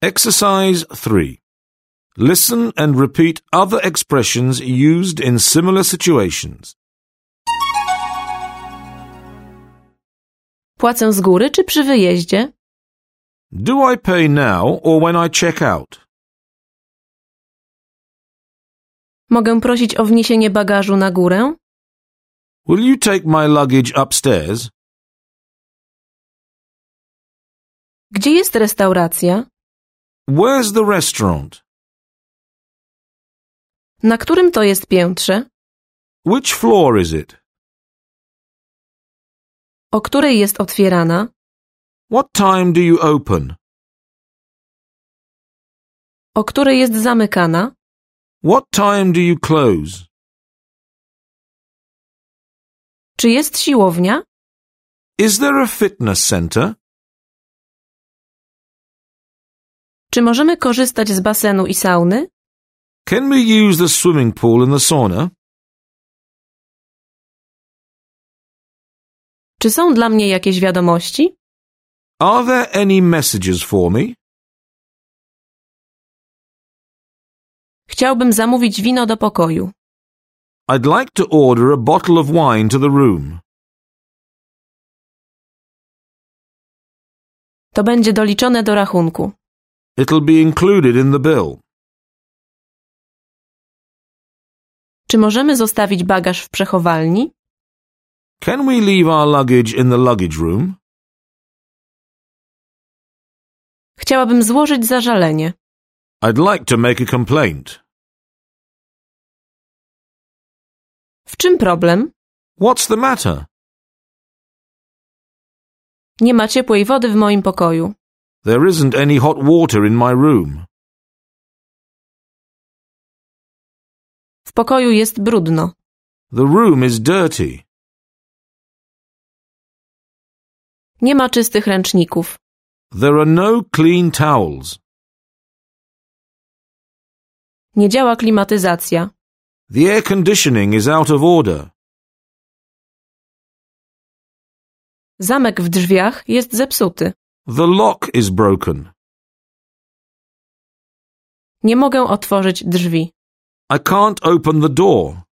Exercise 3. Listen and repeat other expressions used in similar situations. Płacę z góry czy przy wyjeździe? Do I pay now or when I check out? Mogę prosić o wniesienie bagażu na górę? Will you take my luggage upstairs? Gdzie jest restauracja? Where's the restaurant? Na którym to jest piętrze? Which floor is it? O której jest otwierana? What time do you open? O której jest zamykana? What time do you close? Czy jest siłownia? Is there a fitness center? Czy możemy korzystać z basenu i sauny? Can we use the swimming pool and the sauna? Czy są dla mnie jakieś wiadomości? Are there any messages for me? Chciałbym zamówić wino do pokoju. I'd like to order a bottle of wine to the room. To będzie doliczone do rachunku. It'll be included in the bill. Czy możemy zostawić bagaż w przechowalni? Can we leave our luggage in the luggage room? Chciałabym złożyć zażalenie. I'd like to make a complaint. W czym problem? What's the matter? Nie ma ciepłej wody w moim pokoju. There isn't any hot water in my room. W pokoju jest brudno. The room is dirty. Nie ma czystych ręczników. There are no clean towels. Nie działa klimatyzacja. The air conditioning is out of order. Zamek w drzwiach jest zepsuty. The lock is broken. Nie mogę otworzyć drzwi. I can't open the door.